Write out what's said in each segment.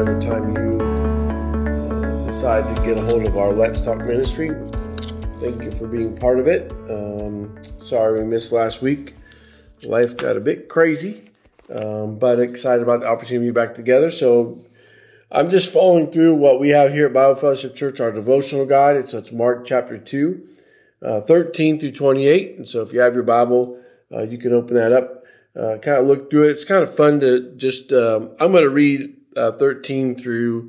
every time you decide to get a hold of our Let's Talk ministry. Thank you for being part of it. Sorry we missed last week. Life got a bit crazy, but excited about the opportunity to be back together. So I'm just following through what we have here at Bible Fellowship Church, our devotional guide. So it's Mark chapter 2, 13 through 28. And so if you have your Bible, you can open that up, kind of look through it. It's kind of fun to just, I'm going to read 13 through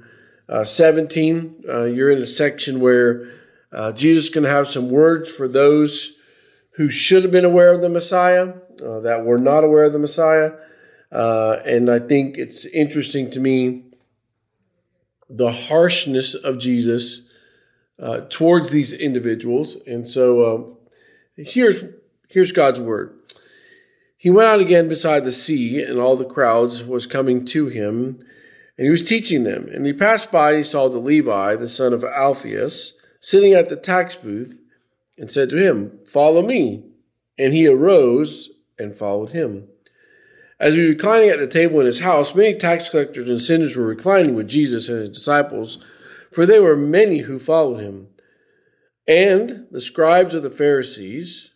17. You're in a section where Jesus is going to have some words for those who should have been aware of the Messiah, that were not aware of the Messiah. And I think it's interesting to me, the harshness of Jesus towards these individuals. And so here's God's word. He went out again beside the sea, and all the crowds was coming to him, and he was teaching them. And he passed by, and he saw the Levi, the son of Alphaeus, sitting at the tax booth, and said to him, "Follow me." And he arose and followed him. As he was reclining at the table in his house, many tax collectors and sinners were reclining with Jesus and his disciples, for there were many who followed him. And the scribes of the Pharisees,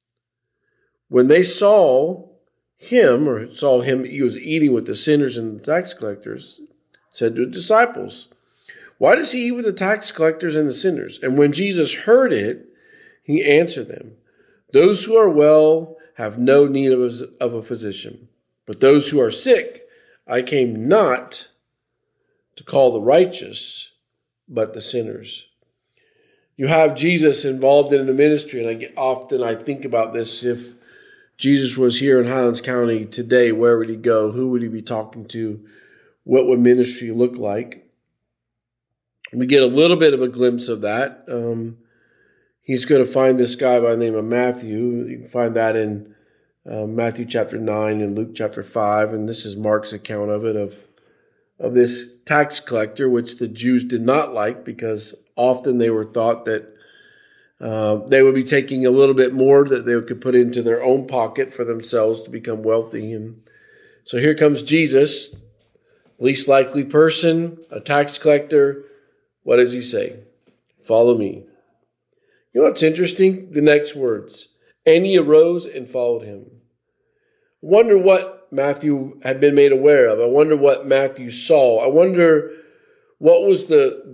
when they saw him, he was eating with the sinners and the tax collectors, said to his disciples, "Why does he eat with the tax collectors and the sinners?" And when Jesus heard it, he answered them, "Those who are well have no need of a physician, but those who are sick, I came not to call the righteous, but the sinners." You have Jesus involved in the ministry, and I think about this. If Jesus was here in Highlands County today, where would he go? Who would he be talking to? What would ministry look like? We get a little bit of a glimpse of that. He's going to find this guy by the name of Matthew. You can find that in Matthew chapter 9 and Luke chapter 5. And this is Mark's account of it, of this tax collector, which the Jews did not like, because often they were thought that they would be taking a little bit more that they could put into their own pocket for themselves to become wealthy. And so here comes Jesus, least likely person, a tax collector. What does he say? "Follow me." You know what's interesting? The next words. And he arose and followed him. I wonder what Matthew had been made aware of. I wonder what Matthew saw. I wonder what was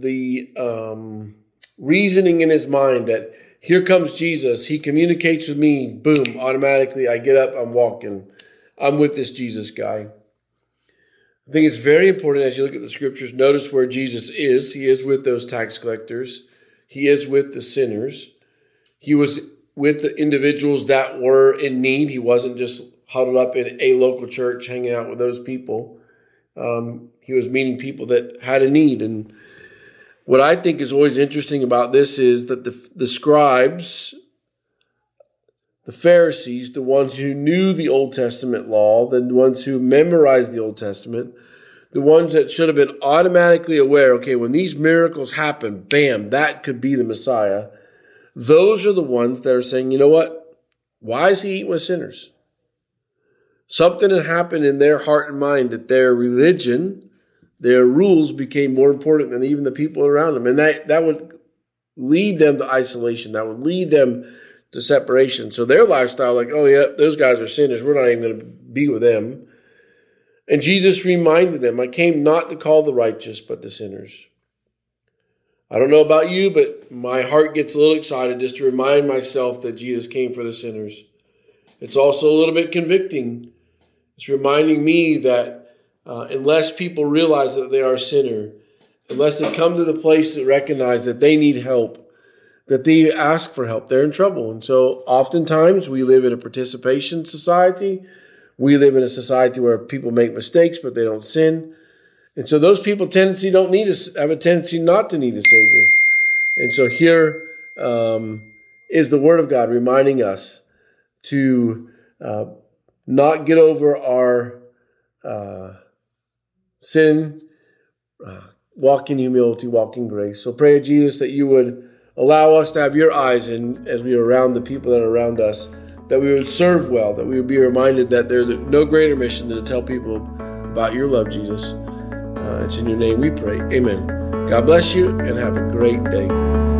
the reasoning in his mind that here comes Jesus. He communicates with me. Boom, automatically I get up, I'm walking. I'm with this Jesus guy. I think it's very important as you look at the scriptures, notice where Jesus is. He is with those tax collectors. He is with the sinners. He was with the individuals that were in need. He wasn't just huddled up in a local church hanging out with those people. He was meeting people that had a need. And what I think is always interesting about this is that the scribes, the Pharisees, the ones who knew the Old Testament law, the ones who memorized the Old Testament, the ones that should have been automatically aware, okay, when these miracles happen, bam, that could be the Messiah. Those are the ones that are saying, you know what? Why is he eating with sinners? Something had happened in their heart and mind that their religion, their rules became more important than even the people around them. And that would lead them to isolation. That would lead them to separation. So their lifestyle, like, oh yeah, those guys are sinners. We're not even going to be with them. And Jesus reminded them, "I came not to call the righteous, but the sinners." I don't know about you, but my heart gets a little excited just to remind myself that Jesus came for the sinners. It's also a little bit convicting. It's reminding me that unless people realize that they are a sinner, unless they come to the place to recognize that they need help, that they ask for help, they're in trouble. And so oftentimes we live in a participation society. We live in a society where people make mistakes, but they don't sin. And so those people have a tendency not to need a Savior. And so here is the Word of God reminding us to not get over our sin, walk in humility, walk in grace. So pray, Jesus, that you would allow us to have your eyes in as we are around the people that are around us, that we would serve well, that we would be reminded that there's no greater mission than to tell people about your love, Jesus. It's in your name we pray. Amen. God bless you and have a great day.